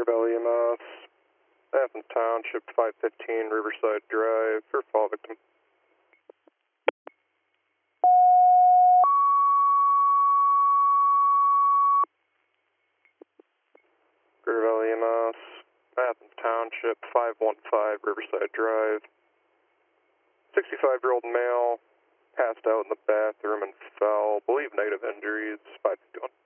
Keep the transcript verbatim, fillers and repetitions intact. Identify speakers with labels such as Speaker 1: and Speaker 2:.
Speaker 1: Valley E M S, Athens Township, five fifteen Riverside Drive, for fall victim. Greater Valley E M S, Athens Township, five one five Riverside Drive, sixty-five-year-old male, passed out in the bathroom and fell, believe negative injuries, five fifty-one.